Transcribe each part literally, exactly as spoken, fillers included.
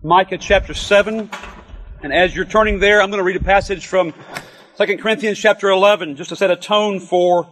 Micah chapter seven. And as you're turning there, I'm going to read a passage from Second Corinthians chapter eleven, just to set a tone for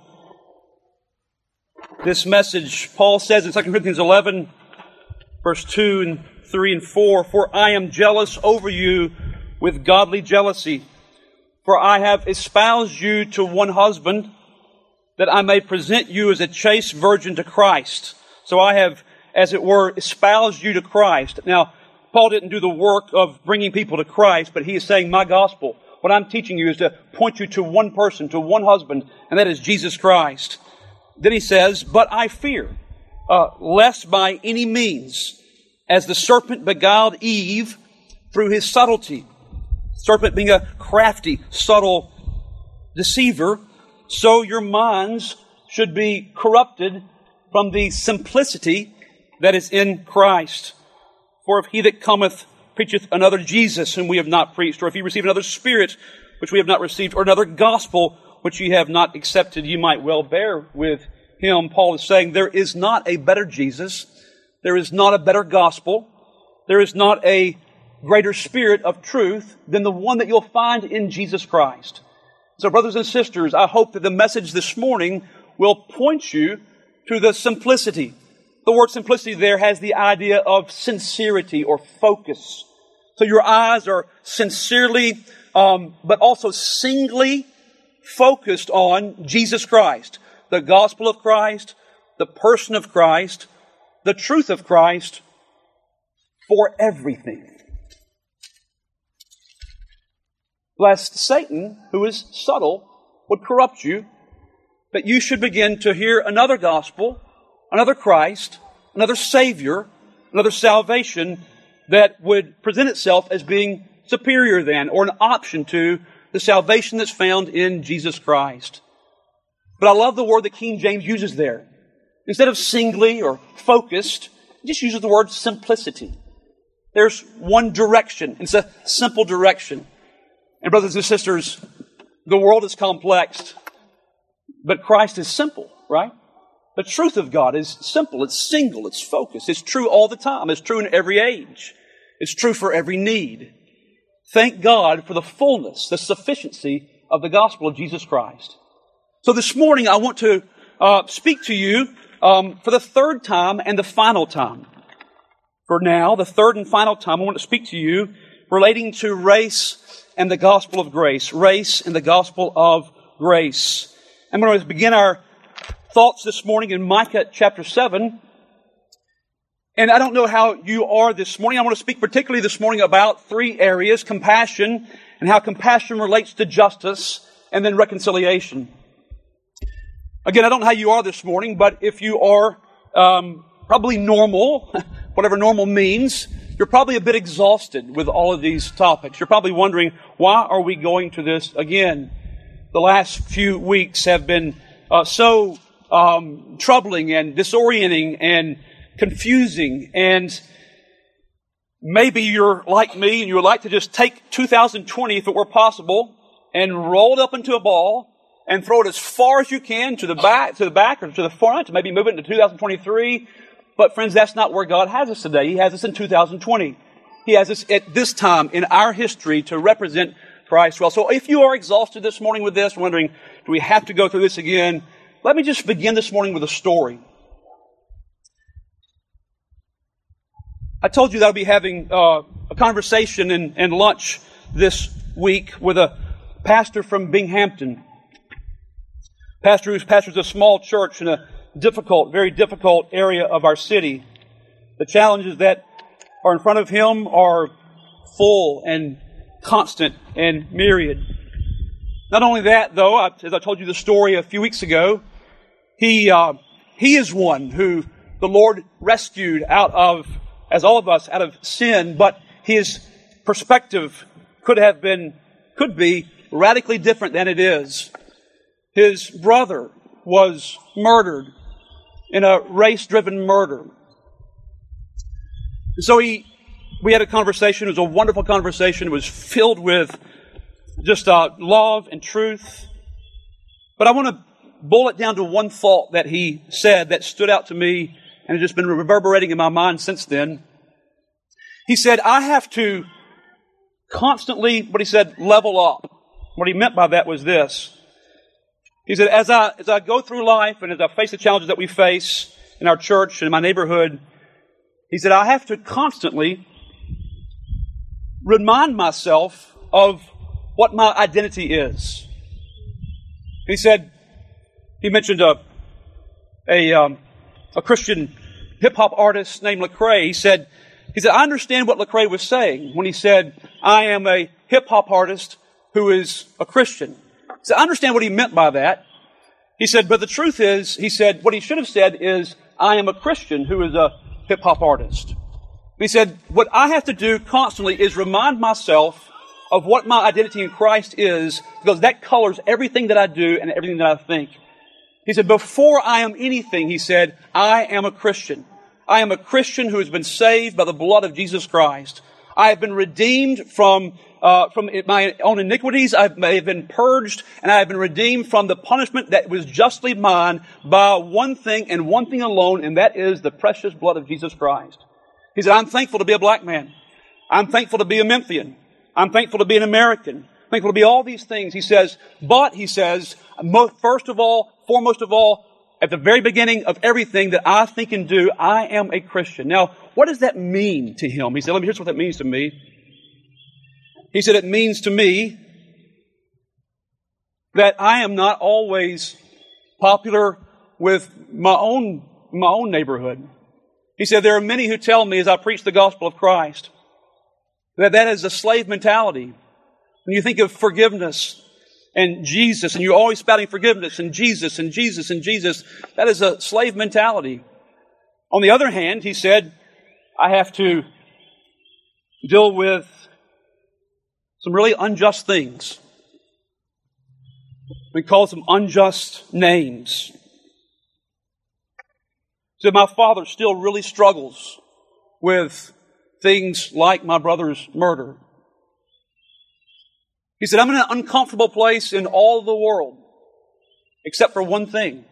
this message. Paul says in Second Corinthians eleven, verse two and three and four, "For I am jealous over you with godly jealousy. For I have espoused you to one husband, that I may present you as a chaste virgin to Christ." So I have, as it were, espoused you to Christ. Now, Paul didn't do the work of bringing people to Christ, but he is saying, my gospel, what I'm teaching you is to point you to one person, to one husband, and that is Jesus Christ. Then he says, "But I fear, uh, lest by any means, as the serpent beguiled Eve through his subtlety," serpent being a crafty, subtle deceiver, "so your minds should be corrupted from the simplicity that is in Christ. For if he that cometh preacheth another Jesus whom we have not preached, or if he receive another Spirit which we have not received, or another gospel which ye have not accepted, ye might well bear with him." Paul is saying there is not a better Jesus. There is not a better gospel. There is not a greater spirit of truth than the one that you'll find in Jesus Christ. So, brothers and sisters, I hope that the message this morning will point you to the simplicity. The word simplicity there has the idea of sincerity or focus. So your eyes are sincerely, um, but also singly focused on Jesus Christ, the gospel of Christ, the person of Christ, the truth of Christ for everything. Lest Satan, who is subtle, would corrupt you, that you should begin to hear another gospel, another Christ, another Savior, another salvation that would present itself as being superior than, or an option to, the salvation that's found in Jesus Christ. But I love the word that King James uses there. Instead of singly or focused, it just uses the word simplicity. There's one direction. It's a simple direction. And brothers and sisters, the world is complex, but Christ is simple, right? The truth of God is simple, it's single, it's focused, it's true all the time, it's true in every age, it's true for every need. Thank God for the fullness, the sufficiency of the gospel of Jesus Christ. So this morning I want to uh, speak to you um, for the third time and the final time. For now, the third and final time, I want to speak to you relating to race and the gospel of grace. Race and the gospel of grace. I'm going to begin our thoughts this morning in Micah chapter seven. And I don't know how you are this morning. I want to speak particularly this morning about three areas: compassion, and how compassion relates to justice, and then reconciliation. Again, I don't know how you are this morning, but if you are um, probably normal, whatever normal means, you're probably a bit exhausted with all of these topics. You're probably wondering, why are we going to this again? The last few weeks have been uh, so um, troubling and disorienting and confusing, and maybe you're like me and you would like to just take two thousand twenty, if it were possible, and roll it up into a ball and throw it as far as you can to the back, to the back or to the front, to maybe move it into two thousand twenty-three. But friends, that's not where God has us today. He has us in two thousand twenty. He has us at this time in our history to represent Christ well. So if you are exhausted this morning with this, wondering, do we have to go through this again? Let me just begin this morning with a story. I told you that I'll be having uh, a conversation and, and lunch this week with a pastor from Binghamton. Pastor who pastors a small church in a difficult, very difficult area of our city. The challenges that are in front of him are full and constant and myriad. Not only that, though, I, as I told you the story a few weeks ago, he uh, he is one who the Lord rescued out of, as all of us, out of sin, but his perspective could have been, could be radically different than it is. His brother was murdered in a race-driven murder. And so he, we had a conversation. It was a wonderful conversation. It was filled with just uh, love and truth. But I want to boil it down to one thought that he said that stood out to me and has just been reverberating in my mind since then. He said, I have to constantly, what he said, level up. What he meant by that was this. He said, as I, as I go through life and as I face the challenges that we face in our church and in my neighborhood, he said, I have to constantly remind myself of what my identity is. He said, he mentioned a, a, um, a Christian hip-hop artist named Lecrae. He said, he said, I understand what Lecrae was saying when he said, I am a hip-hop artist who is a Christian. He said, I understand what he meant by that. He said, but the truth is, he said, what he should have said is, I am a Christian who is a hip-hop artist. He said, what I have to do constantly is remind myself of what my identity in Christ is, because that colors everything that I do and everything that I think. He said, before I am anything, he said, I am a Christian. I am a Christian who has been saved by the blood of Jesus Christ. I have been redeemed from uh, from my own iniquities. I have been purged, and I have been redeemed from the punishment that was justly mine by one thing and one thing alone, and that is the precious blood of Jesus Christ. He said, I'm thankful to be a black man. I'm thankful to be a Memphian. I'm thankful to be an American. I'm thankful to be all these things. He says, but, he says, first of all, foremost of all, at the very beginning of everything that I think and do, I am a Christian. Now, what does that mean to him? He said, let me, here's what that means to me. He said, it means to me that I am not always popular with my own, my own neighborhood. He said, there are many who tell me as I preach the gospel of Christ that that is a slave mentality. When you think of forgiveness and Jesus, and you're always spouting forgiveness and Jesus and Jesus and Jesus, that is a slave mentality. On the other hand, he said, I have to deal with some really unjust things. We call some unjust names. So my father still really struggles with things like my brother's murder. He said, I'm in an uncomfortable place in all the world, except for one thing.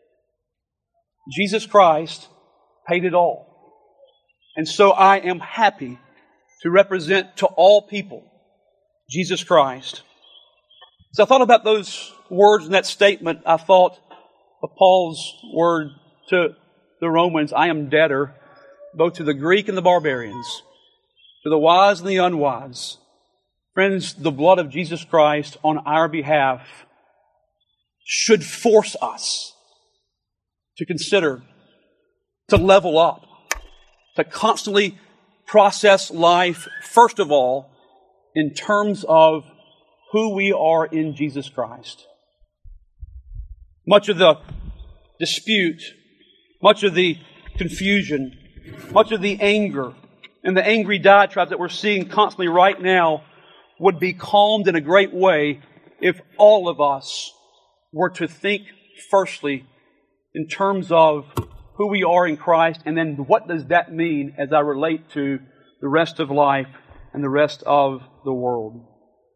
Jesus Christ paid it all. And so I am happy to represent to all people Jesus Christ. So I thought about those words in that statement. I thought of Paul's word to the Romans, I am debtor both to the Greek and the barbarians, to the wise and the unwise. Friends, the blood of Jesus Christ on our behalf should force us to consider, to level up, to constantly process life, first of all, in terms of who we are in Jesus Christ. Much of the dispute, much of the confusion, much of the anger, and the angry diatribes that we're seeing constantly right now would be calmed in a great way if all of us were to think firstly in terms of who we are in Christ, and then what does that mean as I relate to the rest of life and the rest of the world.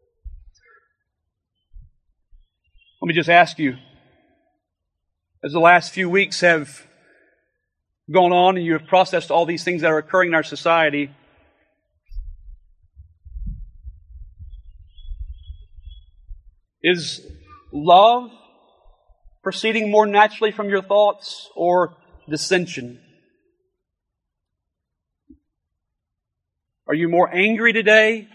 Let me just ask you, as the last few weeks have gone on and you have processed all these things that are occurring in our society, is love proceeding more naturally from your thoughts, or dissension? Are you more angry today?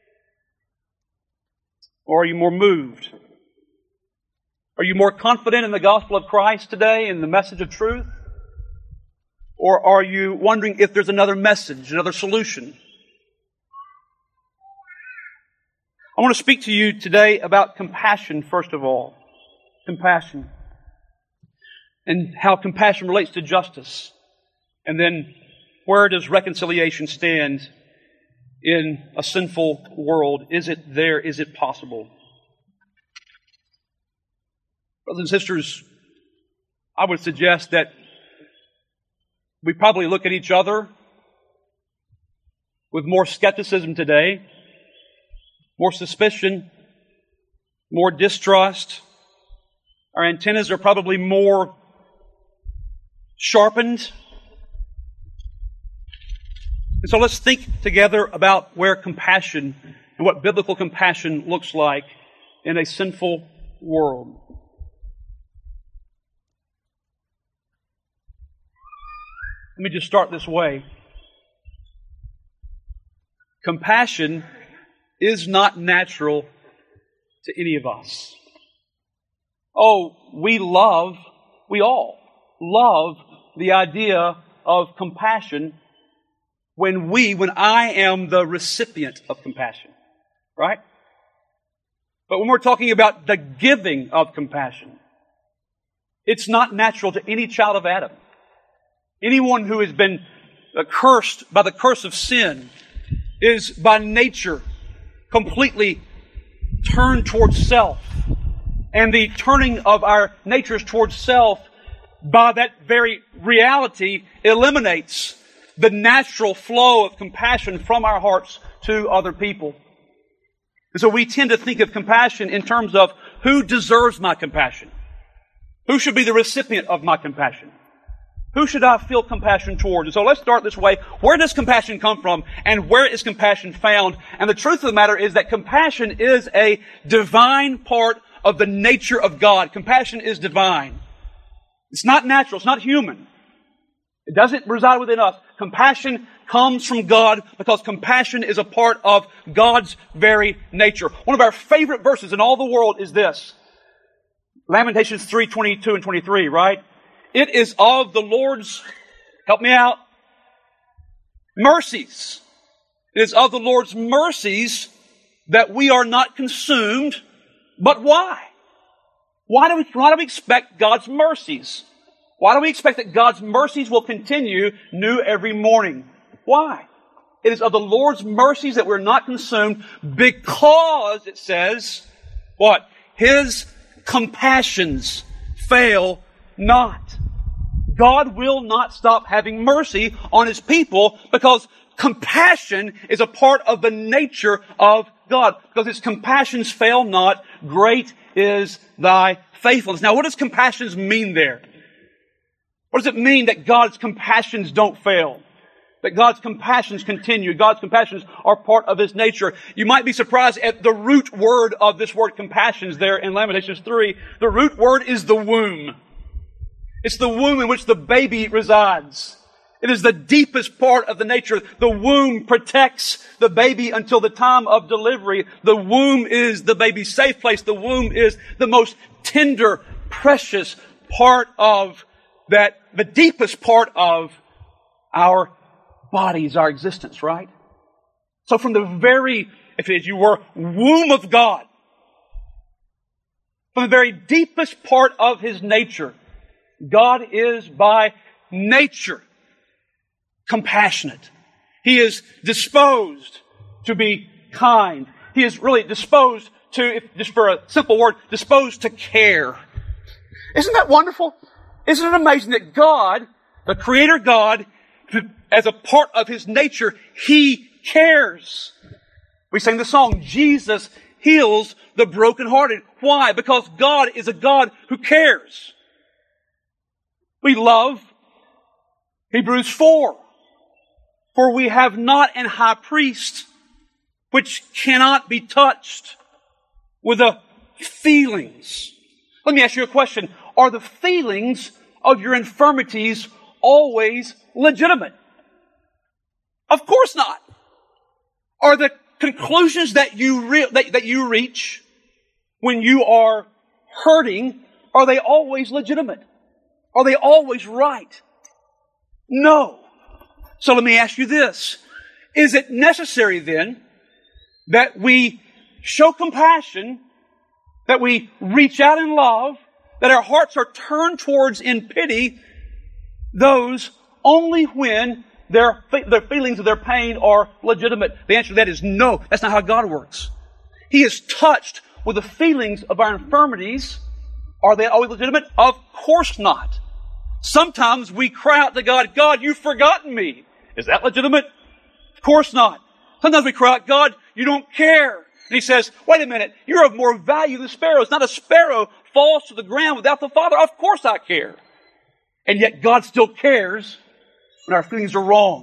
Or are you more moved? Are you more confident in the gospel of Christ today and the message of truth? Or are you wondering if there's another message, another solution? I want to speak to you today about compassion, first of all. Compassion. And how compassion relates to justice. And then, where does reconciliation stand in a sinful world? Is it there? Is it possible? Brothers and sisters, I would suggest that we probably look at each other with more skepticism today, more suspicion, more distrust. Our antennas are probably more sharpened. And so let's think together about where compassion and what biblical compassion looks like in a sinful world. Let me just start this way. Compassion is not natural to any of us. Oh, we love, we all love the idea of compassion when we, when I am the recipient of compassion, right? But when we're talking about the giving of compassion, it's not natural to any child of Adam. Anyone who has been cursed by the curse of sin is by nature completely turned towards self. And the turning of our natures towards self, by that very reality, eliminates the natural flow of compassion from our hearts to other people. And so we tend to think of compassion in terms of who deserves my compassion? Who should be the recipient of my compassion? Who should I feel compassion towards? And so let's start this way. Where does compassion come from? And where is compassion found? And the truth of the matter is that compassion is a divine part of the nature of God. Compassion is divine. It's not natural. It's not human. It doesn't reside within us. Compassion comes from God because compassion is a part of God's very nature. One of our favorite verses in all the world is this. Lamentations three, twenty-two and twenty-three, right? It is of the Lord's, help me out, mercies. It is of the Lord's mercies that we are not consumed. But why? Why do we, why do we expect God's mercies? Why do we expect that God's mercies will continue new every morning? Why? It is of the Lord's mercies that we're not consumed because, it says, what? His compassions fail not. God will not stop having mercy on His people because compassion is a part of the nature of God. Because His compassions fail not, great is thy faithfulness. Now, what does compassions mean there? What does it mean that God's compassions don't fail? That God's compassions continue. God's compassions are part of His nature. You might be surprised at the root word of this word compassions there in Lamentations three. The root word is the womb. It's the womb in which the baby resides. It is the deepest part of the nature. The womb protects the baby until the time of delivery. The womb is the baby's safe place. The womb is the most tender, precious part of that, the deepest part of our bodies, our existence, right? So from the very, if you were, womb of God, from the very deepest part of His nature, God is by nature compassionate. He is disposed to be kind. He is really disposed to, if, just for a simple word, disposed to care. Isn't that wonderful? Isn't it amazing that God, the Creator God, as a part of His nature, He cares. We sang the song, Jesus heals the brokenhearted. Why? Because God is a God who cares. We love Hebrews four. For we have not an high priest which cannot be touched with the feelings. Let me ask you a question. Are the feelings of your infirmities always legitimate? Of course not. Are the conclusions that you re- that, that you reach when you are hurting, are they always legitimate? Are they always right? No. So let me ask you this. Is it necessary then that we show compassion, that we reach out in love, that our hearts are turned towards in pity those only when their, their feelings of their pain are legitimate? The answer to that is no. That's not how God works. He is touched with the feelings of our infirmities. Are they always legitimate? Of course not. Sometimes we cry out to God, God, you've forgotten me. Is that legitimate? Of course not. Sometimes we cry out, God, you don't care. And He says, wait a minute, you're of more value than sparrows. Not a sparrow falls to the ground without the Father. Of course I care. And yet God still cares when our feelings are wrong.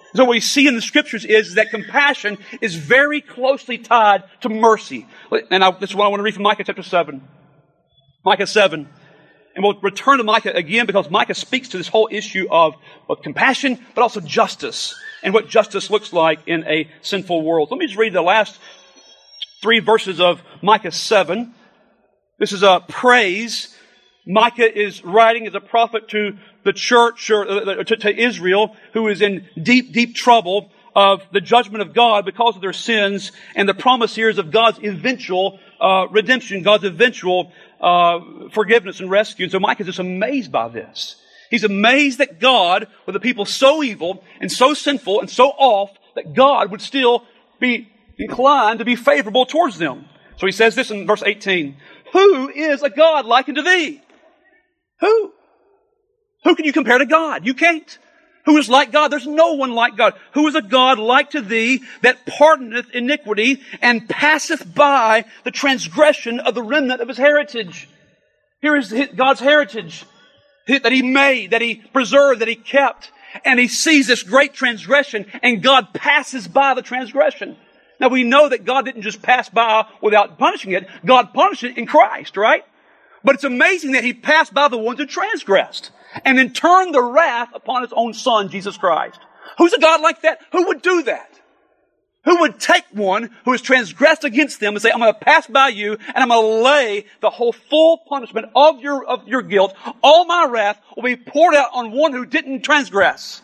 So what we see in the Scriptures is that compassion is very closely tied to mercy. And I, this is what I want to read from Micah chapter seven. Micah seven. And we'll return to Micah again because Micah speaks to this whole issue of, of compassion, but also justice, and what justice looks like in a sinful world. Let me just read the last three verses of Micah seven. This is a praise. Micah is writing as a prophet to the church, or uh, to, to Israel, who is in deep, deep trouble of the judgment of God because of their sins, and the promise here is of God's eventual uh, redemption, God's eventual uh, forgiveness and rescue. And so Micah is just amazed by this. He's amazed that God, with a people so evil and so sinful and so off, that God would still be inclined to be favorable towards them. So he says this in verse eighteen. Who is a God like unto thee? Who? Who can you compare to God? You can't. Who is like God? There's no one like God. Who is a God like to thee that pardoneth iniquity and passeth by the transgression of the remnant of his heritage? Here is God's heritage that he made, that he preserved, that he kept. And he sees this great transgression, and God passes by the transgression. Now we know that God didn't just pass by without punishing it. God punished it in Christ, right? But it's amazing that he passed by the ones who transgressed and then turned the wrath upon his own Son, Jesus Christ. Who's a God like that? Who would do that? Who would take one who has transgressed against them and say, I'm going to pass by you and I'm going to lay the whole full punishment of your, of your guilt. All my wrath will be poured out on one who didn't transgress.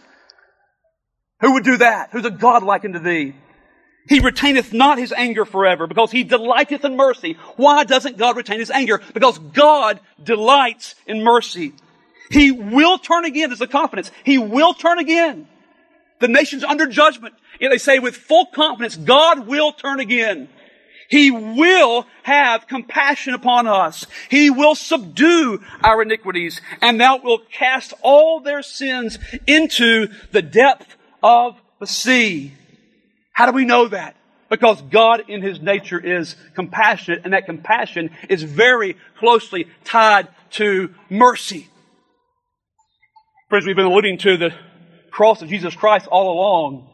Who would do that? Who's a God like unto thee? He retaineth not his anger forever, because he delighteth in mercy. Why doesn't God retain his anger? Because God delights in mercy. He will turn again. There's a confidence. He will turn again. The nation's under judgment. Yet they say with full confidence, God will turn again. He will have compassion upon us. He will subdue our iniquities, and thou wilt cast all their sins into the depth of the sea. How do we know that? Because God in His nature is compassionate, and that compassion is very closely tied to mercy. Friends, we've been alluding to the cross of Jesus Christ all along.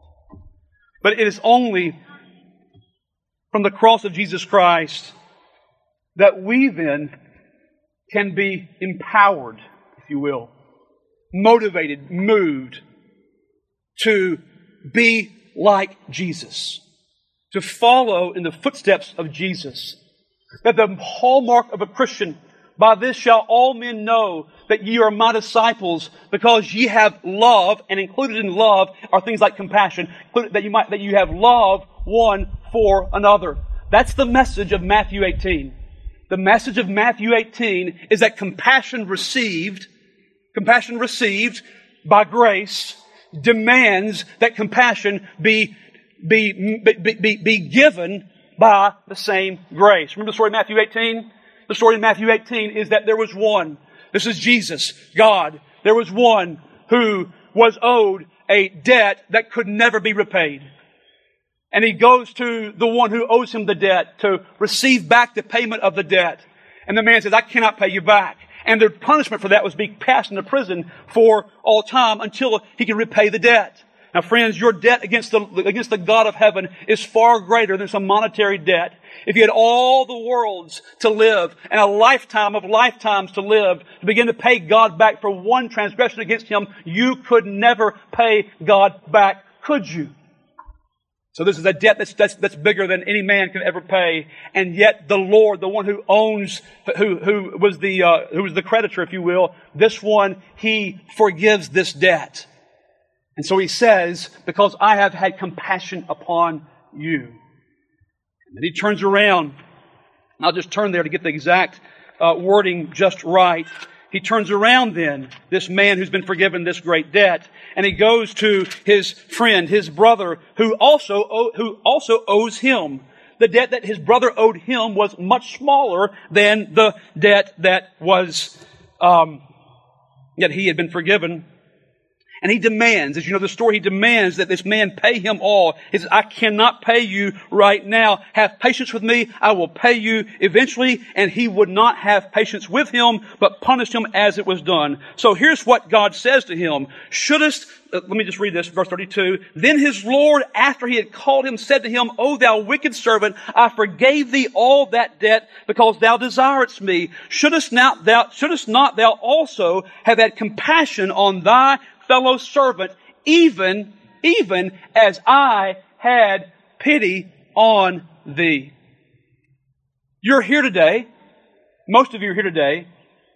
But it is only from the cross of Jesus Christ that we then can be empowered, if you will, motivated, moved to be like Jesus, to follow in the footsteps of Jesus. That the hallmark of a Christian, by this shall all men know that ye are my disciples, because ye have love, and included in love are things like compassion, that you might, that you have love one for another. That's the message of Matthew eighteen. The message of Matthew eighteen is that compassion received, compassion received by grace demands that compassion be, be, be, be, be given by the same grace. Remember the story of Matthew eighteen? The story in Matthew eighteen is that there was one. This is Jesus, God. There was one who was owed a debt that could never be repaid. And he goes to the one who owes him the debt to receive back the payment of the debt. And the man says, I cannot pay you back. And the punishment for that was being cast into prison for all time until he can repay the debt. Now friends, your debt against the, against the God of heaven is far greater than some monetary debt. If you had all the worlds to live and a lifetime of lifetimes to live to begin to pay God back for one transgression against Him, you could never pay God back, could you? So this is a debt that's, that's, that's bigger than any man can ever pay. And yet the Lord, the one who owns, who, who was the, uh, who was the creditor, if you will, this one, He forgives this debt. And so He says, because I have had compassion upon you. And then He turns around. I'll just turn there to get the exact uh, wording just right. He turns around then, this man who's been forgiven this great debt, and he goes to his friend, his brother, who also who also owes him. The debt that his brother owed him was much smaller than the debt that was um, that he had been forgiven. And he demands, as you know the story, he demands that this man pay him all. He says, I cannot pay you right now. Have patience with me. I will pay you eventually. And he would not have patience with him, but punished him as it was done. So here's what God says to him. Shouldest, uh, let me just read this, verse thirty-two. Then his Lord, after he had called him, said to him, O thou wicked servant, I forgave thee all that debt because thou desiredst me. Shouldest not thou, shouldest not thou also have had compassion on thy fellow servant, even, even as I had pity on thee? You're here today. Most of you are here today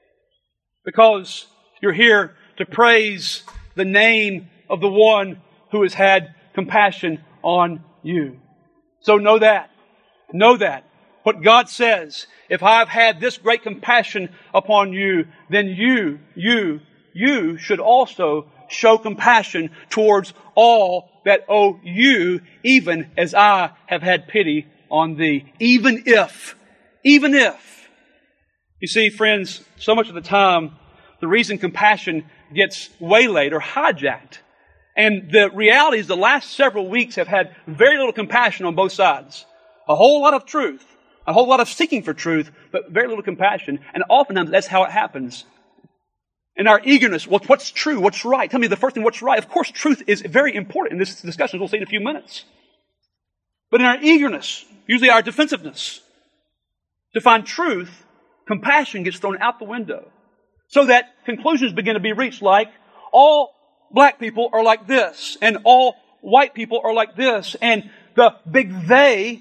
because you're here to praise the name of the one who has had compassion on you. So know that. Know that. What God says, if I've had this great compassion upon you, then you, you, you should also show compassion towards all that owe you, even as I have had pity on thee. Even if, even if. You see, friends, so much of the time, the reason compassion gets waylaid or hijacked, and the reality is the last several weeks have had very little compassion on both sides. A whole lot of truth, a whole lot of seeking for truth, but very little compassion. And oftentimes that's how it happens. In our eagerness, well, what's true? What's right? Tell me the first thing, what's right? Of course, truth is very important in this discussion. We'll see in a few minutes. But in our eagerness, usually our defensiveness, to find truth, compassion gets thrown out the window. So that conclusions begin to be reached like, all black people are like this, and all white people are like this, and the big they,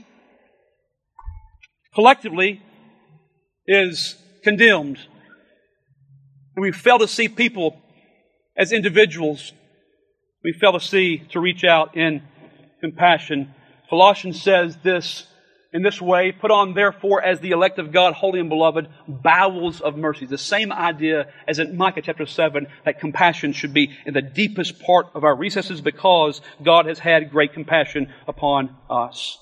collectively, is condemned. And we fail to see people as individuals. We fail to see, to reach out in compassion. Colossians says this in this way, put on therefore as the elect of God, holy and beloved, bowels of mercy. The same idea as in Micah chapter seven, that compassion should be in the deepest part of our recesses because God has had great compassion upon us.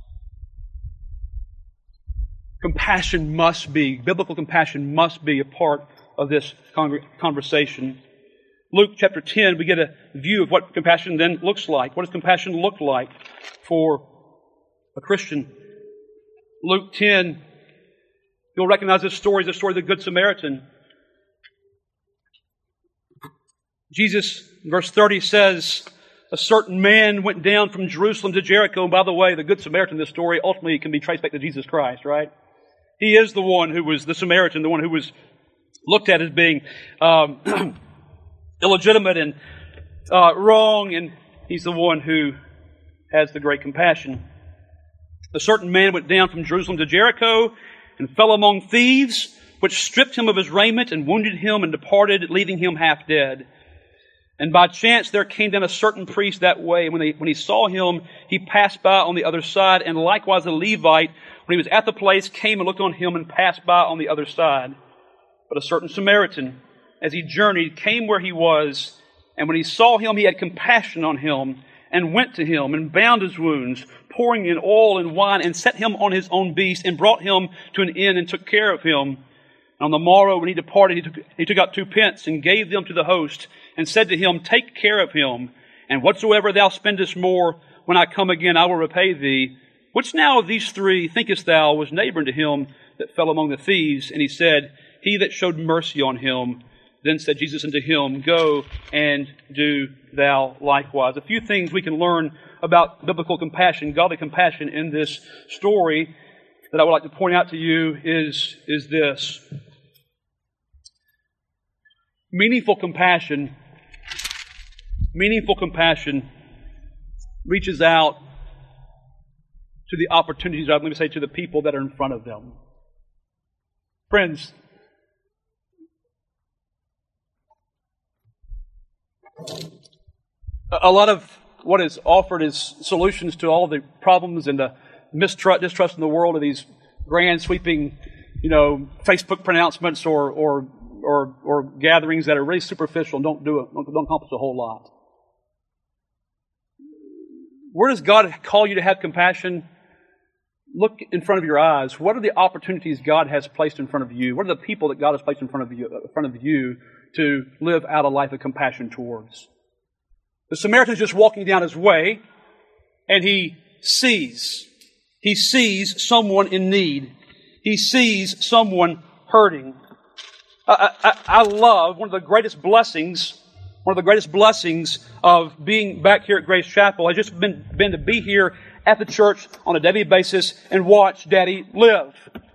Compassion must be, biblical compassion must be a part of this conversation. Luke chapter ten, we get a view of what compassion then looks like. What does compassion look like for a Christian? Luke ten, you'll recognize this story as the story of the Good Samaritan. Jesus, verse thirty says, a certain man went down from Jerusalem to Jericho. And by the way, the Good Samaritan in this story ultimately can be traced back to Jesus Christ, right? He is the one who was the Samaritan, the one who was looked at as being um, illegitimate and uh, wrong, and he's the one who has the great compassion. A certain man went down from Jerusalem to Jericho and fell among thieves, which stripped him of his raiment and wounded him and departed, leaving him half dead. And by chance there came down a certain priest that way, and when, they, when he saw him, he passed by on the other side, and likewise a Levite, when he was at the place, came and looked on him and passed by on the other side. But a certain Samaritan, as he journeyed, came where he was, and when he saw him, he had compassion on him, and went to him, and bound his wounds, pouring in oil and wine, and set him on his own beast, and brought him to an inn, and took care of him. And on the morrow, when he departed, he took, he took out two pence, and gave them to the host, and said to him, take care of him, and whatsoever thou spendest more, when I come again, I will repay thee. Which now of these three, thinkest thou, was neighbor to him that fell among the thieves? And he said, he that showed mercy on him. Then said Jesus unto him, go and do thou likewise. A few things we can learn about biblical compassion, godly compassion in this story that I would like to point out to you is, is this. Meaningful compassion, meaningful compassion reaches out to the opportunities, let me say, to the people that are in front of them. Friends, a lot of what is offered as solutions to all the problems and the mistrust, distrust in the world of these grand, sweeping, you know, Facebook pronouncements or or or, or gatherings that are really superficial and don't do it, don't, don't accomplish a whole lot. Where does God call you to have compassion? Look in front of your eyes. What are the opportunities God has placed in front of you? What are the people that God has placed in front of you, in front of you to live out a life of compassion towards? The Samaritan's just walking down his way, and he sees. He sees someone in need. He sees someone hurting. I, I, I love one of the greatest blessings, one of the greatest blessings of being back here at Grace Chapel. I've just been, been to be here at the church on a daily basis and watch Daddy live.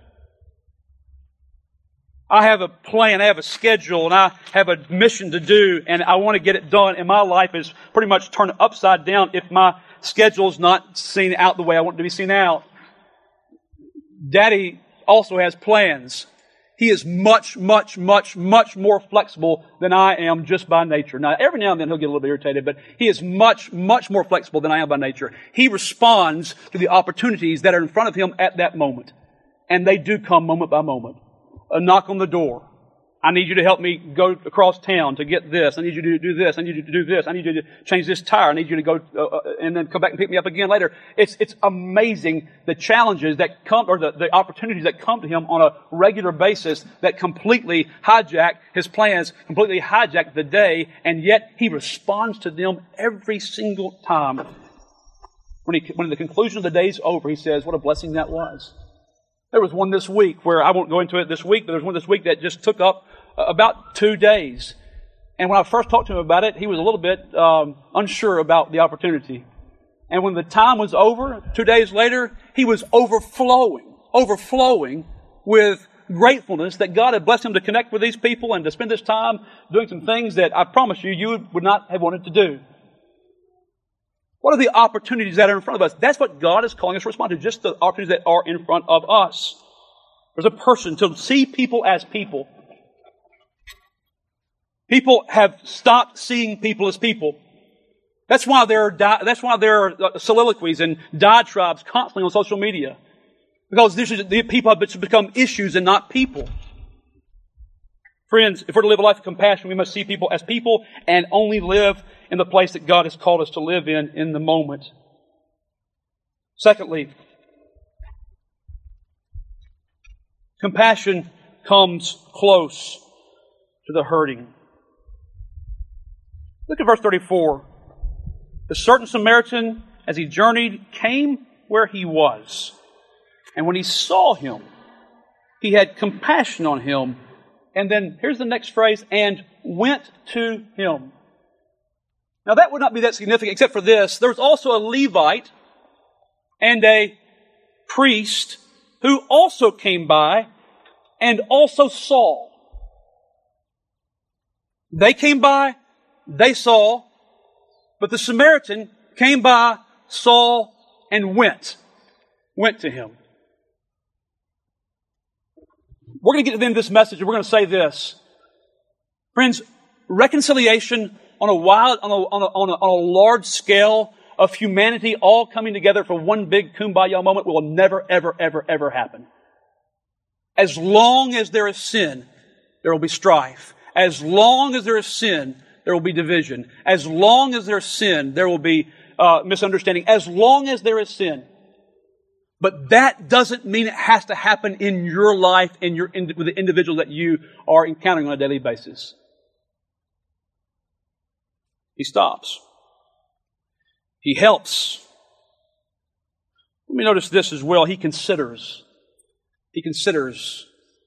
I have a plan, I have a schedule, and I have a mission to do, and I want to get it done. And my life is pretty much turned upside down if my schedule is not seen out the way I want it to be seen out. Daddy also has plans. He is much, much, much, much more flexible than I am just by nature. Now, every now and then he'll get a little bit irritated, but he is much, much more flexible than I am by nature. He responds to the opportunities that are in front of him at that moment. And they do come moment by moment. A knock on the door. I need you to help me go across town to get this. I need you to do this. I need you to do this. I need you to change this tire. I need you to go uh, uh, and then come back and pick me up again later. It's it's amazing the challenges that come, or the, the opportunities that come to him on a regular basis that completely hijack his plans, completely hijack the day, and yet he responds to them every single time. When he, when the conclusion of the day is over, he says, "What a blessing that was." There was one this week where, I won't go into it this week, but there was one this week that just took up about two days. And when I first talked to him about it, he was a little bit um, unsure about the opportunity. And when the time was over, two days later, he was overflowing, overflowing with gratefulness that God had blessed him to connect with these people and to spend this time doing some things that I promise you, you would not have wanted to do. What are the opportunities that are in front of us? That's what God is calling us to respond to, just the opportunities that are in front of us. There's a person to see people as people. People have stopped seeing people as people. That's why there are di- that's why there are soliloquies and diatribes constantly on social media, because this is, the people have become issues and not people. Friends, if we're to live a life of compassion, we must see people as people and only live in the place that God has called us to live in, in the moment. Secondly, compassion comes close to the hurting. Look at verse thirty-four. The certain Samaritan, as he journeyed, came where he was. And when he saw him, he had compassion on him. And then, here's the next phrase, and went to him. Now that would not be that significant except for this. There was also a Levite and a priest who also came by and also saw. They came by, they saw, but the Samaritan came by, saw, and went. Went to him. We're going to get to the end of this message and we're going to say this. Friends, reconciliation on a wild, on a, on a, on a, on a large scale of humanity all coming together for one big kumbaya moment will never, ever, ever, ever happen. As long as there is sin, there will be strife. As long as there is sin, there will be division. As long as there is sin, there will be uh, misunderstanding. As long as there is sin. But that doesn't mean it has to happen in your life and your, in, with the individual that you are encountering on a daily basis. He stops. He helps. Let me notice this as well. He considers. He considers.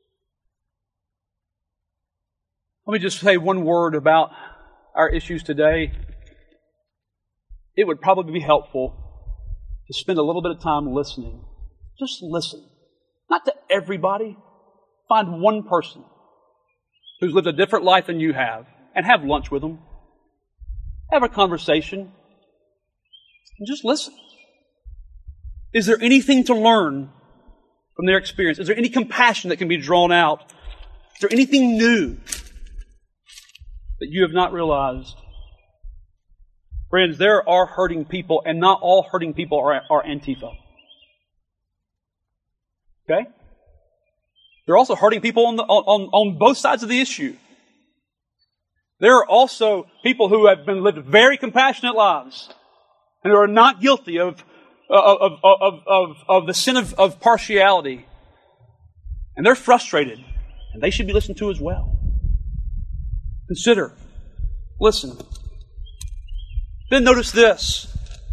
Let me just say one word about our issues today. It would probably be helpful to spend a little bit of time listening. Just listen. Not to everybody. Find one person who's lived a different life than you have and have lunch with them. Have a conversation. And just listen. Is there anything to learn from their experience? Is there any compassion that can be drawn out? Is there anything new that you have not realized? Friends, there are hurting people, and not all hurting people are, are Antifa. Okay? There are also hurting people on, the, on, on both sides of the issue. There are also people who have been lived very compassionate lives and who are not guilty of, of, of, of, of, of the sin of, of partiality. And they're frustrated, and they should be listened to as well. Consider. Listen. Then notice this.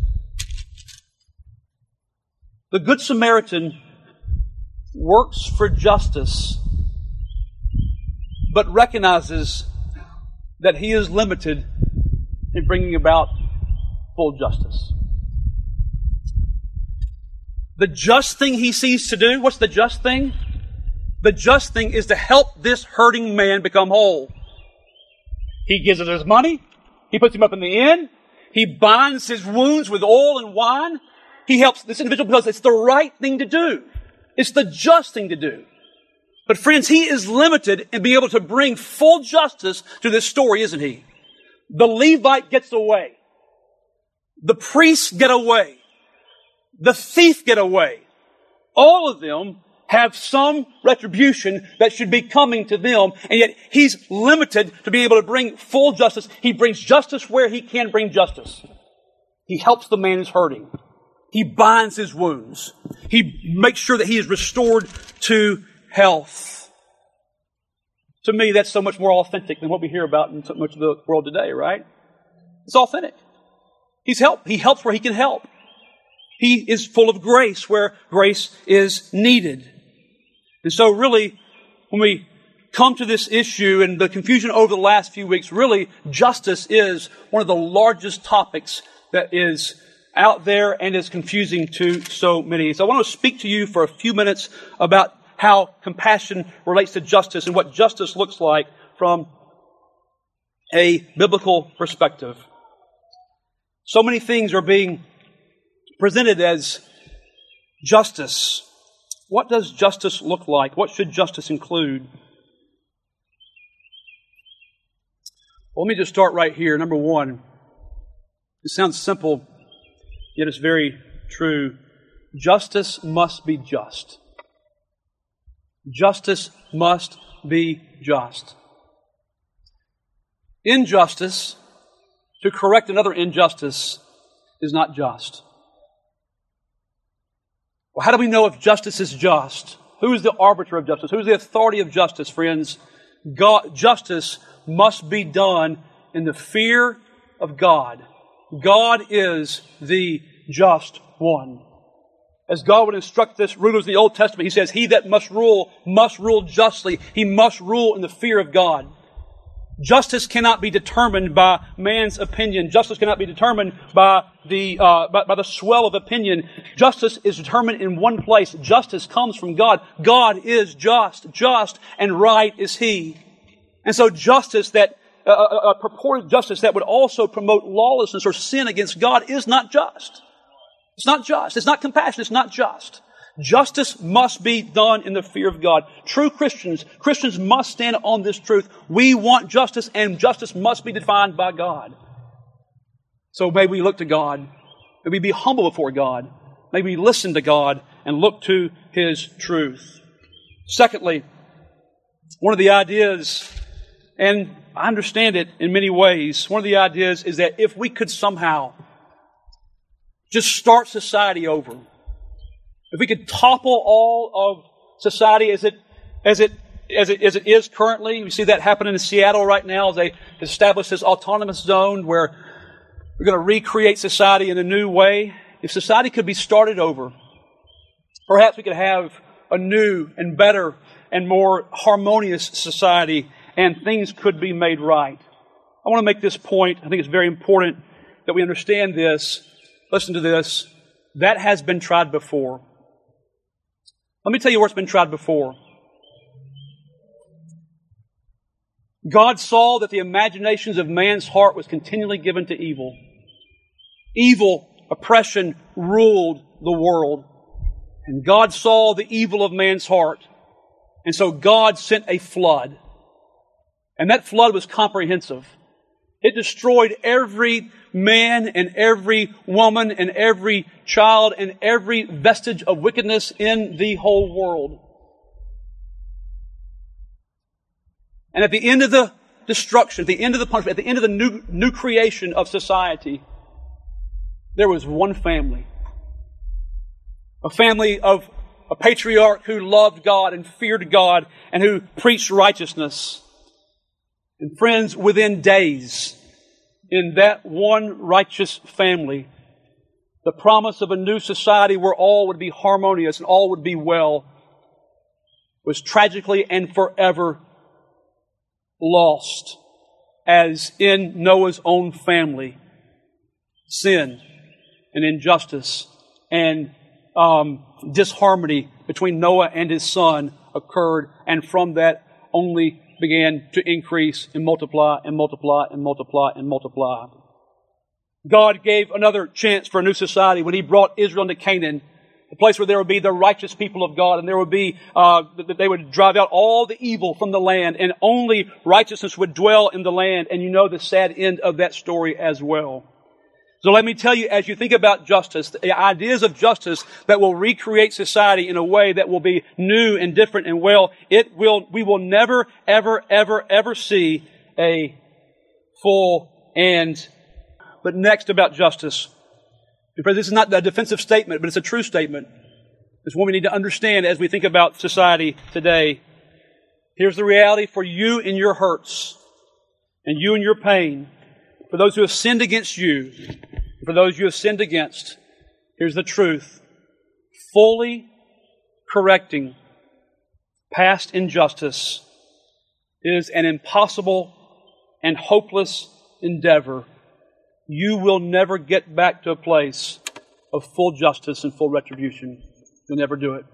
The Good Samaritan works for justice, but recognizes that he is limited in bringing about full justice. The just thing he sees to do, what's the just thing? The just thing is to help this hurting man become whole. He gives him his money. He puts him up in the inn. He binds his wounds with oil and wine. He helps this individual because it's the right thing to do. It's the just thing to do. But friends, he is limited in being able to bring full justice to this story, isn't he? The Levite gets away. The priests get away. The thief get away. All of them have some retribution that should be coming to them, and yet he's limited to be able to bring full justice. He brings justice where he can bring justice. He helps the man who's hurting. He binds his wounds. He makes sure that he is restored to health. To me, that's so much more authentic than what we hear about in so much of the world today, right? It's authentic. He's help. He helps where he can help. He is full of grace where grace is needed. And so really, when we come to this issue and the confusion over the last few weeks, really, justice is one of the largest topics that is out there and is confusing to so many. So I want to speak to you for a few minutes about how compassion relates to justice and what justice looks like from a biblical perspective. So many things are being presented as justice. What does justice look like? What should justice include? Well, let me just start right here. Number one, it sounds simple, yet it's very true. Justice must be just. Justice must be just. Injustice, to correct another injustice, is not just. Well, how do we know if justice is just? Who is the arbiter of justice? Who is the authority of justice, friends? God, justice must be done in the fear of God. God is the just one. As God would instruct this rulers of the Old Testament, He says, he that must rule, must rule justly. He must rule in the fear of God. Justice cannot be determined by man's opinion. Justice cannot be determined by the uh, by, by the swell of opinion. Justice is determined in one place. Justice comes from God. God is just. Just and right is He. And so justice that, uh, a, a purported justice that would also promote lawlessness or sin against God is not just. It's not just. It's not compassionate. It's not just. Justice must be done in the fear of God. True Christians, Christians must stand on this truth. We want justice, and justice must be defined by God. So may we look to God. May we be humble before God. May we listen to God and look to His truth. Secondly, one of the ideas, and I understand it in many ways, one of the ideas is that if we could somehow just start society over, if we could topple all of society as it as it as it as it is currently, we see that happening in Seattle right now as they establish this autonomous zone where we're going to recreate society in a new way. If society could be started over, perhaps we could have a new and better and more harmonious society, and things could be made right. I want to make this point. I think it's very important that we understand this. Listen to this. That has been tried before. Let me tell you where it's been tried before. God saw that the imaginations of man's heart was continually given to evil. Evil, oppression ruled the world. And God saw the evil of man's heart. And so God sent a flood. And that flood was comprehensive. It destroyed every man and every woman and every child and every vestige of wickedness in the whole world. And at the end of the destruction, at the end of the punishment, at the end of the new, new creation of society, there was one family. A family of a patriarch who loved God and feared God and who preached righteousness. And friends, within days, in that one righteous family, the promise of a new society where all would be harmonious and all would be well, was tragically and forever lost, as in Noah's own family, sin and injustice and um, disharmony between Noah and his son occurred, and from that only began to increase and multiply and multiply and multiply and multiply. God gave another chance for a new society when He brought Israel into Canaan, a place where there would be the righteous people of God, and there would be, uh, that they would drive out all the evil from the land, and only righteousness would dwell in the land. And you know the sad end of that story as well. So let me tell you, as you think about justice, the ideas of justice that will recreate society in a way that will be new and different and well, it will, we will never, ever, ever, ever see a full end. But next about justice. Because this is not a defensive statement, but it's a true statement. It's one we need to understand as we think about society today. Here's the reality for you in your hurts and you in your pain. For those who have sinned against you, for those you have sinned against, here's the truth. Fully correcting past injustice is an impossible and hopeless endeavor. You will never get back to a place of full justice and full retribution. You'll never do it.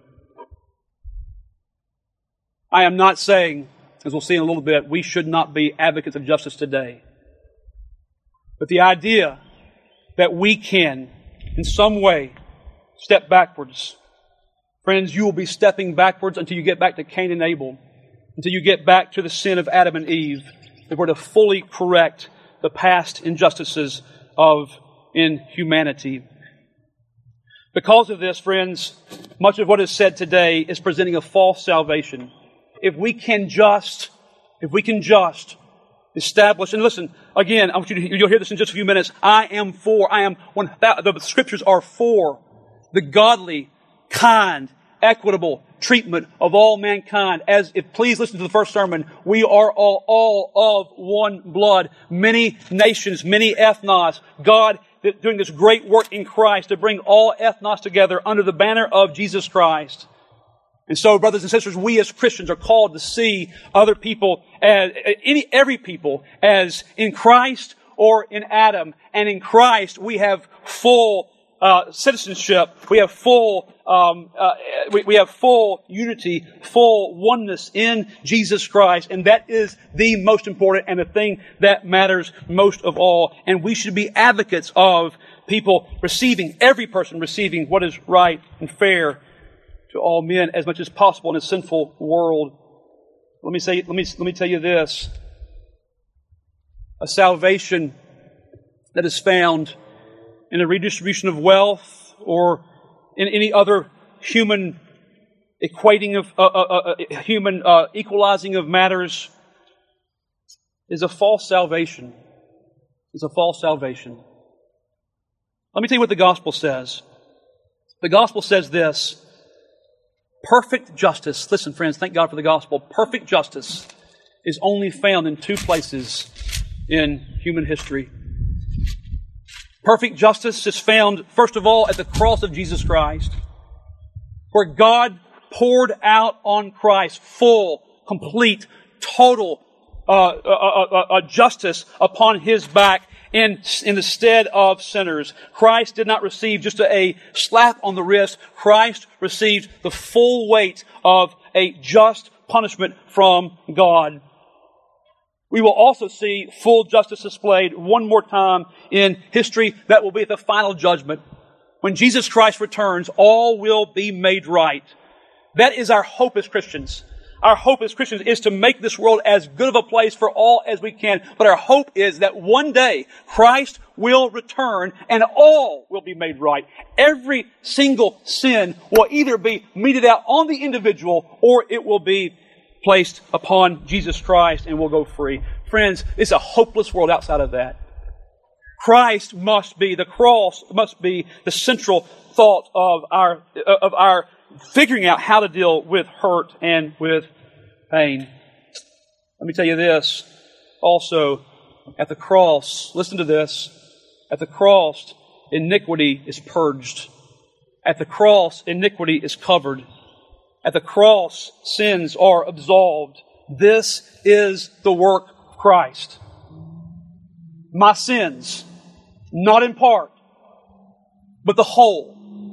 I am not saying, as we'll see in a little bit, we should not be advocates of justice today. But the idea that we can, in some way, step backwards. Friends, you will be stepping backwards until you get back to Cain and Abel, until you get back to the sin of Adam and Eve, if we're to fully correct the past injustices of inhumanity. Because of this, friends, much of what is said today is presenting a false salvation. If we can just, if we can just establish, and listen, again, I want you to, you'll hear this in just a few minutes. I am for, I am, one, the scriptures are for the godly, kind, equitable treatment of all mankind. As if, please listen to the first sermon, we are all, all of one blood, many nations, many ethnos. God doing this great work in Christ to bring all ethnos together under the banner of Jesus Christ. And so, brothers and sisters, we as Christians are called to see other people, as any, every people, as in Christ or in Adam. And in Christ, we have full uh, citizenship. We have full, um, uh, we, we have full unity, full oneness in Jesus Christ. And that is the most important and the thing that matters most of all. And we should be advocates of people receiving, every person receiving what is right and fair to all men as much as possible in a sinful world. Let me say, let me, let me tell you this. A salvation that is found in a redistribution of wealth or in any other human equating of, uh, uh, uh, human uh, equalizing of matters is a false salvation. Is a false salvation. Let me tell you what the gospel says. The gospel says this. Perfect justice, listen friends, thank God for the gospel. Perfect justice is only found in two places in human history. Perfect justice is found, first of all, at the cross of Jesus Christ, where God poured out on Christ full, complete, total uh, uh, uh, uh, justice upon His back in, in the stead of sinners. Christ did not receive just a, a slap on the wrist. Christ received the full weight of a just punishment from God. We will also see full justice displayed one more time in history. That will be at the final judgment. When Jesus Christ returns, all will be made right. That is our hope as Christians. Our hope as Christians is to make this world as good of a place for all as we can. But our hope is that one day Christ will return and all will be made right. Every single sin will either be meted out on the individual or it will be placed upon Jesus Christ and we'll go free. Friends, it's a hopeless world outside of that. Christ must be, the cross must be the central thought of our, of our figuring out how to deal with hurt and with pain. Let me tell you this. Also, At the cross, listen to this, at the cross, iniquity is purged. At the cross, iniquity is covered. At the cross, sins are absolved. This is the work of Christ. My sins, not in part, but the whole,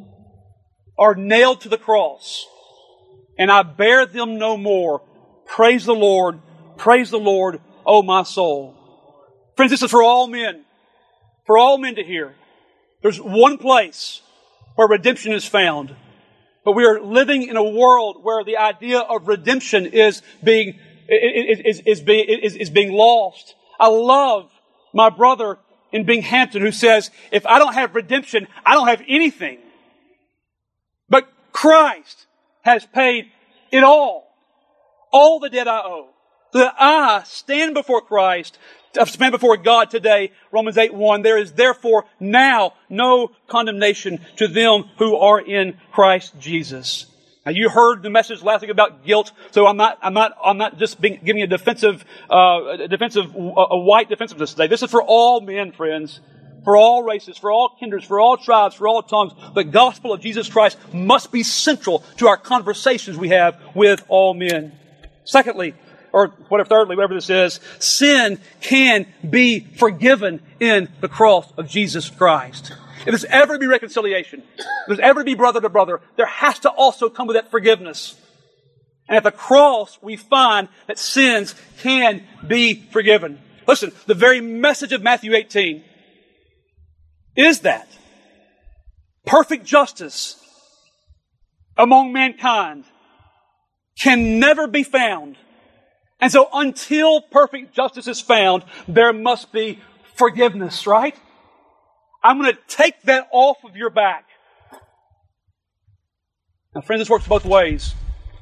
are nailed to the cross, and I bear them no more. Praise the Lord, praise the Lord, O my soul. Friends, this is for all men, for all men to hear. There's one place where redemption is found, but we are living in a world where the idea of redemption is being is, is, is, being, is, is being lost. I love my brother in Binghamton who says, if I don't have redemption, I don't have anything. But Christ has paid it all. All the debt I owe. So that I stand before Christ, stand before God today, Romans eight one, there is therefore now no condemnation to them who are in Christ Jesus. Now you heard the message last week about guilt, so I'm not, I'm not, I'm not just being, giving a defensive, uh, a defensive, a white defensiveness today. This is for all men, friends. For all races, for all kindreds, for all tribes, for all tongues. The gospel of Jesus Christ must be central to our conversations we have with all men. Secondly, or whatever, thirdly, whatever this is, sin can be forgiven in the cross of Jesus Christ. If there's ever to be reconciliation, if there's ever to be brother to brother, there has to also come with that forgiveness. And at the cross, we find that sins can be forgiven. Listen, the very message of Matthew eighteen is that perfect justice among mankind can never be found. And so until perfect justice is found, there must be forgiveness, right? I'm going to take that off of your back. Now, friends, this works both ways.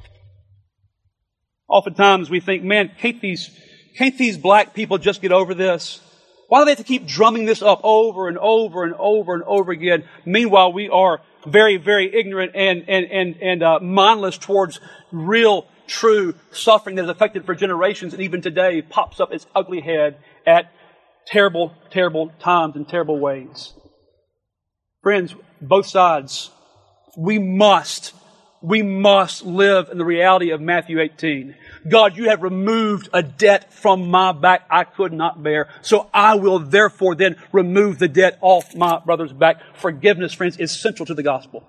Oftentimes we think, man, can't these, can't these black people just get over this? Why do they have to keep drumming this up over and over and over and over again? Meanwhile, we are very, very ignorant and and and, and uh, mindless towards real, true suffering that has affected for generations and even today pops up its ugly head at terrible, terrible times and terrible ways. Friends, both sides, we must, we must live in the reality of Matthew eighteen. God, you have removed a debt from my back I could not bear. So I will therefore then remove the debt off my brother's back. Forgiveness, friends, is central to the gospel.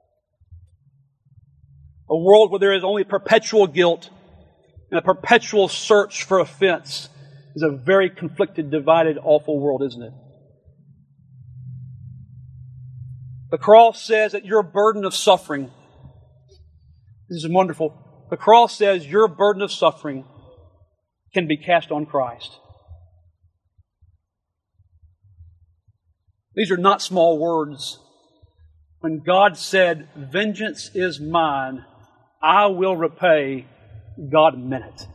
A world where there is only perpetual guilt and a perpetual search for offense is a very conflicted, divided, awful world, isn't it? The cross says that your burden of suffering, this is wonderful, the cross says your burden of suffering can be cast on Christ. These are not small words. When God said, vengeance is mine, I will repay, God meant it.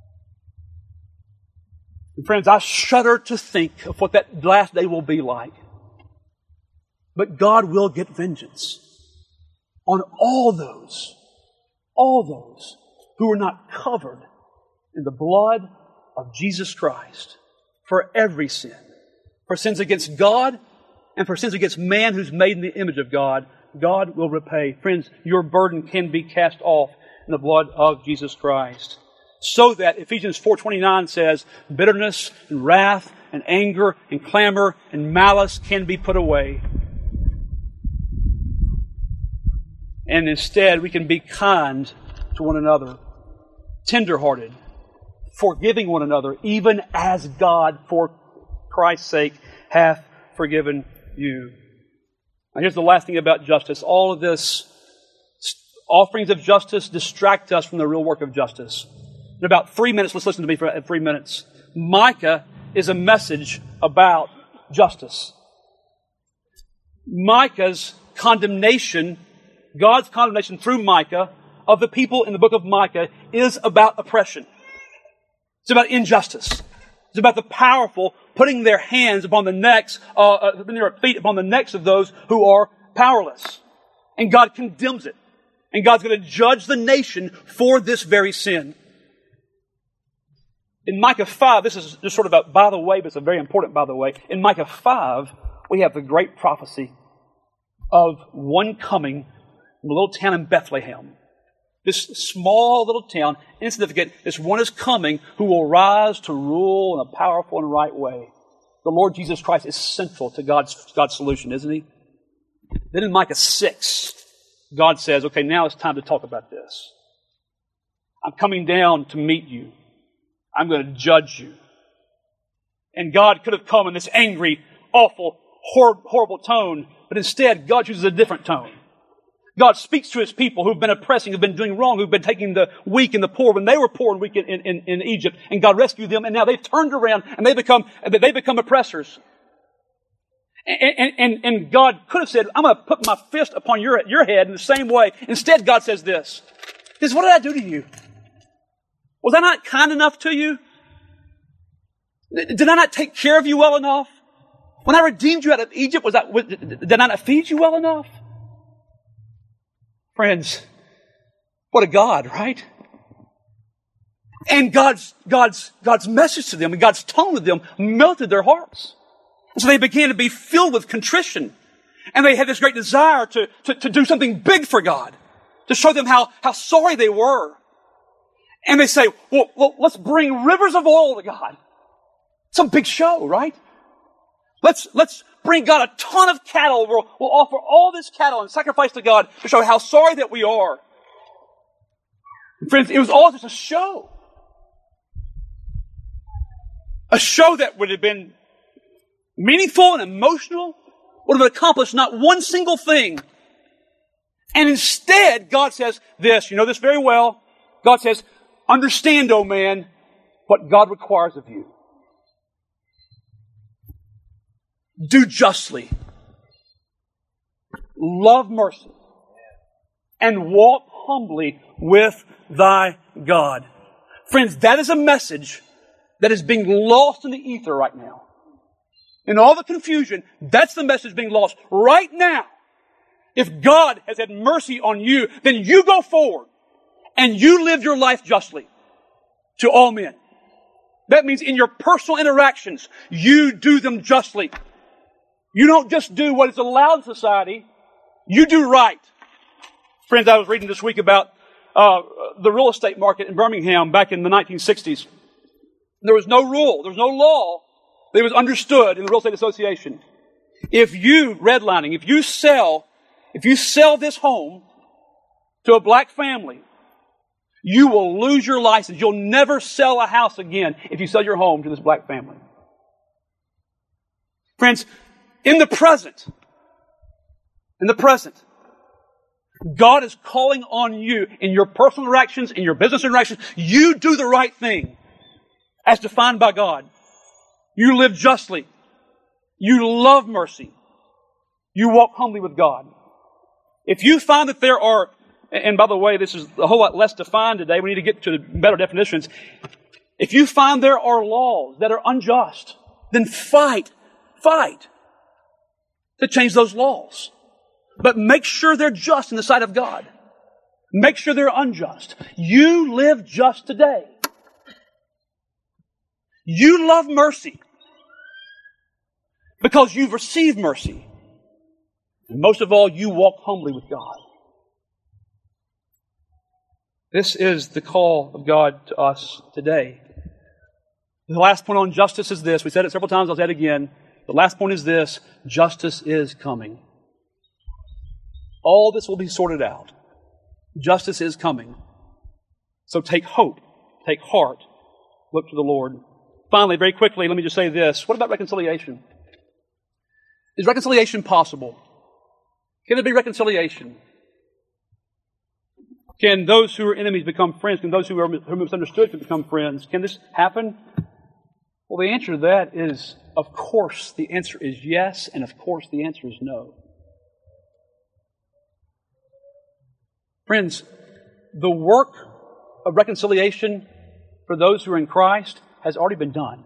And friends, I shudder to think of what that last day will be like. But God will get vengeance on all those, all those who are not covered in the blood of Jesus Christ for every sin. For sins against God and for sins against man who's made in the image of God, God will repay. Friends, your burden can be cast off in the blood of Jesus Christ. So that Ephesians four twenty-nine says, bitterness and wrath and anger and clamor and malice can be put away. And instead, we can be kind to one another, tenderhearted, forgiving one another, even as God, for Christ's sake, hath forgiven you. Now, here's the last thing about justice. All of this, offerings of justice, distract us from the real work of justice. In about three minutes, let's listen to me for three minutes. Micah is a message about justice. Micah's condemnation, God's condemnation through Micah of the people in the book of Micah is about oppression. It's about injustice. It's about the powerful putting their hands upon the necks, uh, uh, putting their feet upon the necks of those who are powerless. And God condemns it. And God's going to judge the nation for this very sin. In Micah five, this is just sort of a by the way, but it's a very important by the way. In Micah five, we have the great prophecy of one coming from a little town in Bethlehem. This small little town, insignificant, this one is coming who will rise to rule in a powerful and right way. The Lord Jesus Christ is central to God's, God's solution, isn't He? Then in Micah six, God says, okay, now it's time to talk about this. I'm coming down to meet you. I'm going to judge you. And God could have come in this angry, awful, hor- horrible tone, but instead God chooses a different tone. God speaks to His people who've been oppressing, who've been doing wrong, who've been taking the weak and the poor when they were poor and weak in, in, in Egypt, and God rescued them, and now they've turned around and they become they become oppressors. And, and, and God could have said, I'm going to put my fist upon your, your head in the same way. Instead, God says this. He says, what did I do to you? Was I not kind enough to you? Did I not take care of you well enough? When I redeemed you out of Egypt, was I, did I not feed you well enough? Friends, what a God, right? And God's, God's, God's message to them and God's tone with them melted their hearts. And so they began to be filled with contrition. And they had this great desire to, to, to do something big for God, to show them how, how sorry they were. And they say, well, well, let's bring rivers of oil to God. Some big show, right? Let's, let's bring God a ton of cattle. We'll, we'll offer all this cattle and sacrifice to God to show how sorry that we are. And friends, it was all just a show. A show that would have been meaningful and emotional, would have accomplished not one single thing. And instead, God says this, you know this very well. God says, understand, O man, what God requires of you. Do justly, love mercy, and walk humbly with thy God. Friends, that is a message that is being lost in the ether right now. In all the confusion, that's the message being lost right now. If God has had mercy on you, then you go forward and you live your life justly to all men. That means in your personal interactions, you do them justly. You don't just do what is allowed in society. You do right. Friends, I was reading this week about uh, the real estate market in Birmingham back in the nineteen sixties. There was no rule. There was no law that was understood in the Real Estate Association. If you, redlining, if you sell, if you sell this home to a black family, you will lose your license. You'll never sell a house again if you sell your home to this black family. Friends, in the present, in the present, God is calling on you in your personal interactions, in your business interactions. You do the right thing as defined by God. You live justly. You love mercy. You walk humbly with God. If you find that there are, and by the way, this is a whole lot less defined today. We need to get to better definitions. If you find there are laws that are unjust, then fight, fight to change those laws. But make sure they're just in the sight of God. Make sure they're unjust. You live just today. You love mercy because you've received mercy. And most of all, you walk humbly with God. This is the call of God to us today. The last point on justice is this. We said it several times. I'll say it again. The last point is this. Justice is coming. All this will be sorted out. Justice is coming. So take hope. Take heart. Look to the Lord. Finally, very quickly, let me just say this. What about reconciliation? Is reconciliation possible? Can there be reconciliation? Can those who are enemies become friends? Can those who are, who are misunderstood become friends? Can this happen? Well, the answer to that is, of course, the answer is yes, and of course, the answer is no. Friends, the work of reconciliation for those who are in Christ has already been done.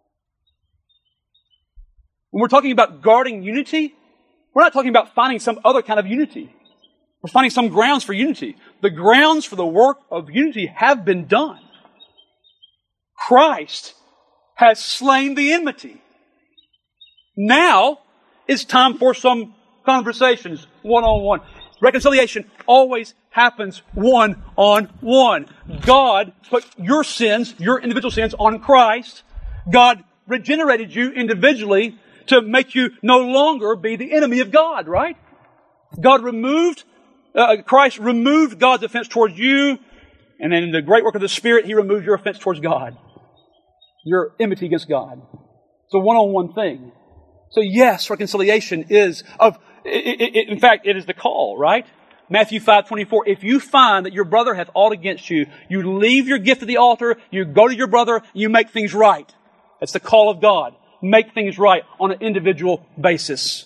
When we're talking about guarding unity, we're not talking about finding some other kind of unity. We're finding some grounds for unity. The grounds for the work of unity have been done. Christ has slain the enmity. Now it's time for some conversations one-on-one. Reconciliation always happens one-on-one. God put your sins, your individual sins, on Christ. God regenerated you individually to make you no longer be the enemy of God, right? God removed, uh, Christ removed God's offense towards you, and then in the great work of the Spirit, He removed your offense towards God. Your enmity against God. It's a one-on-one thing. So yes, reconciliation is of, it, it, it, in fact, it is the call, right? Matthew five twenty-four, if you find that your brother hath aught against you, you leave your gift at the altar, you go to your brother, you make things right. That's the call of God. Make things right on an individual basis.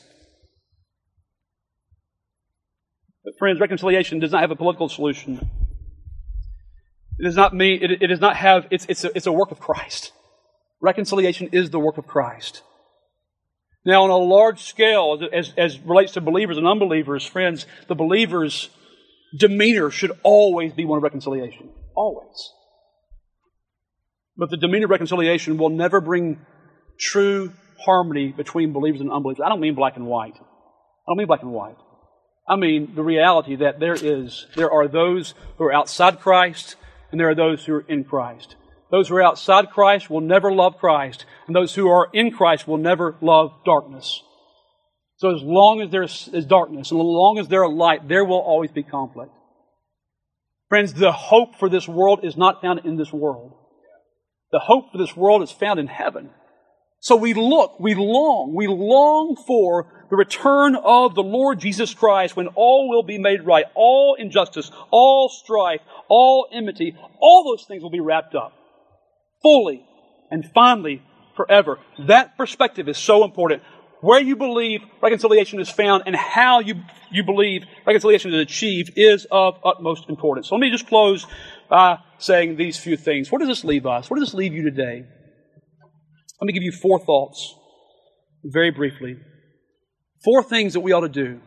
But friends, reconciliation does not have a political solution. It does not mean, it, it does not have, it's, it's, a, it's a work of Christ. Reconciliation is the work of Christ. Now, on a large scale, as, as relates to believers and unbelievers, friends, the believer's demeanor should always be one of reconciliation. Always. But the demeanor of reconciliation will never bring true harmony between believers and unbelievers. I don't mean black and white. I don't mean black and white. I mean the reality that there is, there are those who are outside Christ and there are those who are in Christ. Those who are outside Christ will never love Christ, and those who are in Christ will never love darkness. So as long as there is darkness, and as long as there is light, there will always be conflict. Friends, the hope for this world is not found in this world. The hope for this world is found in heaven. So we look, we long, we long for the return of the Lord Jesus Christ when all will be made right. All injustice, all strife, all enmity, all those things will be wrapped up. Fully and finally forever. That perspective is so important. Where you believe reconciliation is found and how you, you believe reconciliation is achieved is of utmost importance. So let me just close by saying these few things. Where does this leave us? Where does this leave you today? Let me give you four thoughts very briefly. Four things that we ought to do.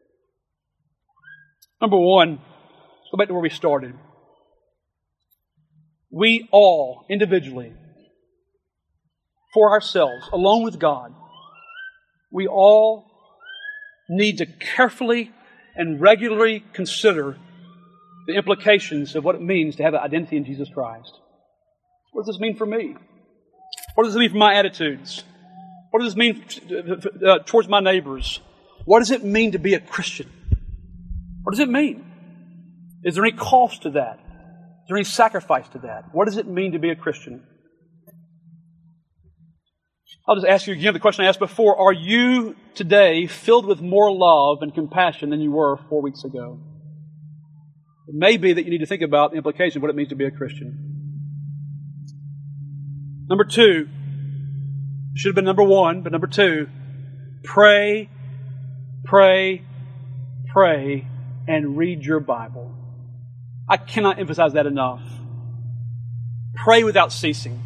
Number one, let's go back to where we started. We all, individually, for ourselves, alone with God, we all need to carefully and regularly consider the implications of what it means to have an identity in Jesus Christ. What does this mean for me? What does it mean for my attitudes? What does this mean uh, towards my neighbors? What does it mean to be a Christian? What does it mean? Is there any cost to that? Is there any sacrifice to that? What does it mean to be a Christian? I'll just ask you again the question I asked before. Are you today filled with more love and compassion than you were four weeks ago? It may be that you need to think about the implication of what it means to be a Christian. Number two, should have been number one, but number two, pray, pray, pray, and read your Bible. I cannot emphasize that enough. Pray without ceasing.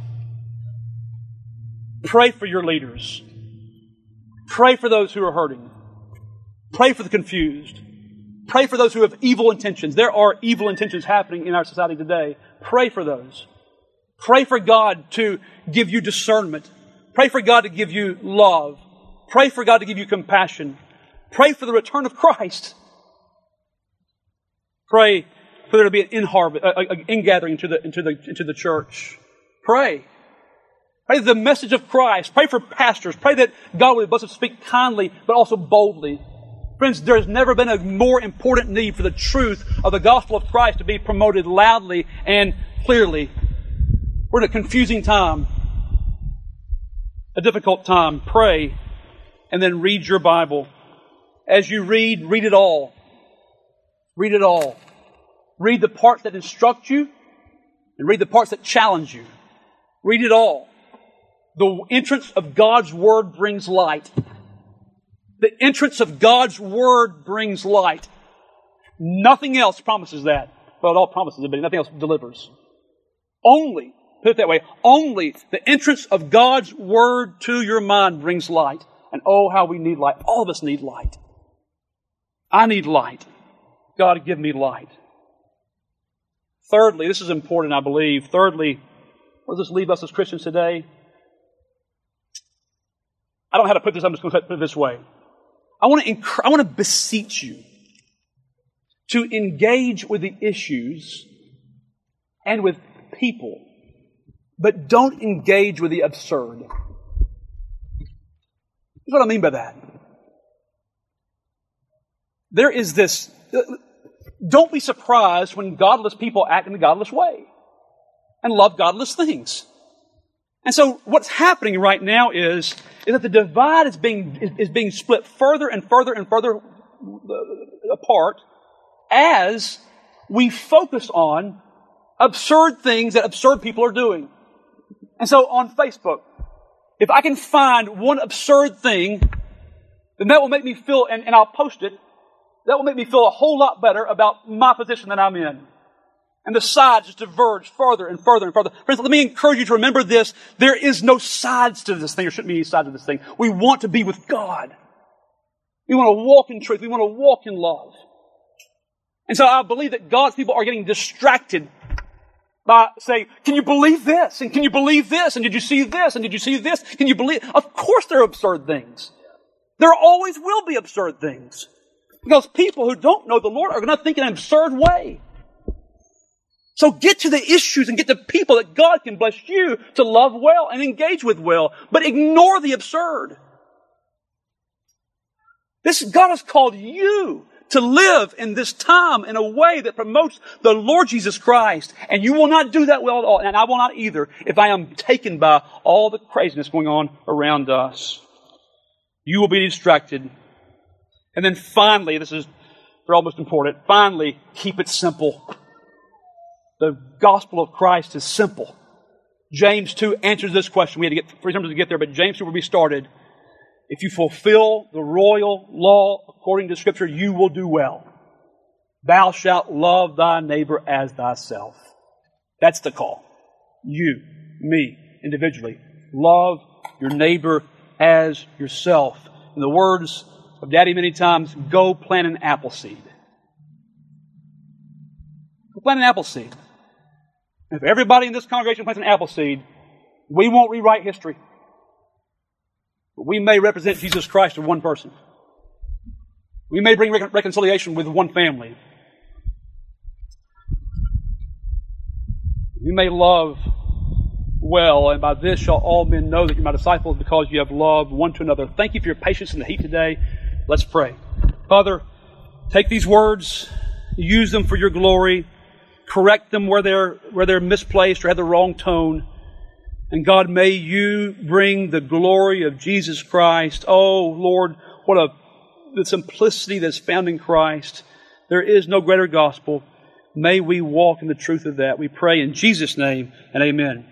Pray for your leaders. Pray for those who are hurting. Pray for the confused. Pray for those who have evil intentions. There are evil intentions happening in our society today. Pray for those. Pray for God to give you discernment. Pray for God to give you love. Pray for God to give you compassion. Pray for the return of Christ. Pray for there to be an in-harvest, an ingathering into the, into the, into the church. Pray. Pray the message of Christ. Pray for pastors. Pray that God will bless us to speak kindly, but also boldly. Friends, there has never been a more important need for the truth of the gospel of Christ to be promoted loudly and clearly. We're in a confusing time, a difficult time. Pray, and then read your Bible. As you read, read it all. Read it all. Read the parts that instruct you, and read the parts that challenge you. Read it all. The entrance of God's Word brings light. The entrance of God's Word brings light. Nothing else promises that. Well, it all promises it, but nothing else delivers. Only, put it that way, only the entrance of God's Word to your mind brings light. And oh, how we need light. All of us need light. I need light. God, give me light. Thirdly, this is important, I believe. Thirdly, What does this leave us as Christians today? I don't know how to put this. I'm just going to put it this way. I want to enc- I want to beseech you to engage with the issues and with people, but don't engage with the absurd. Here's what I mean by that. There is this, don't be surprised when godless people act in a godless way and love godless things. And so what's happening right now is, is that the divide is being, is, is being split further and further and further apart as we focus on absurd things that absurd people are doing. And so on Facebook, if I can find one absurd thing, then that will make me feel, and, and I'll post it, that will make me feel a whole lot better about my position that I'm in. And the sides just diverge further and further and further. Friends, let me encourage you to remember this. There is no sides to this thing. There shouldn't be any sides to this thing. We want to be with God. We want to walk in truth. We want to walk in love. And so I believe that God's people are getting distracted by saying, can you believe this? And can you believe this? And did you see this? And did you see this? Can you believe? Of course there are absurd things. There always will be absurd things. Because people who don't know the Lord are going to think in an absurd way. So get to the issues and get to people that God can bless you to love well and engage with well. But ignore the absurd. This God has called you to live in this time in a way that promotes the Lord Jesus Christ. And you will not do that well at all. And I will not either if I am taken by all the craziness going on around us. You will be distracted. And then finally, this is almost important, finally, keep it simple. The gospel of Christ is simple. James two answers this question. We had to get three times to get there, but James two, where we started, if you fulfill the royal law according to Scripture, you will do well. Thou shalt love thy neighbor as thyself. That's the call. You, me, individually, love your neighbor as yourself. In the words of Daddy many times, go plant an apple seed. Go plant an apple seed. If everybody in this congregation plants an apple seed, we won't rewrite history. But we may represent Jesus Christ to one person. We may bring recon- reconciliation with one family. We may love well, and by this shall all men know that you're my disciples, because you have loved one to another. Thank you for your patience in the heat today. Let's pray. Father, take these words, use them for your glory. Correct them where they're, where they're misplaced or have the wrong tone. And God, may you bring the glory of Jesus Christ. Oh, Lord, what a the simplicity that's found in Christ. There is no greater gospel. May we walk in the truth of that. We pray in Jesus' name, and amen.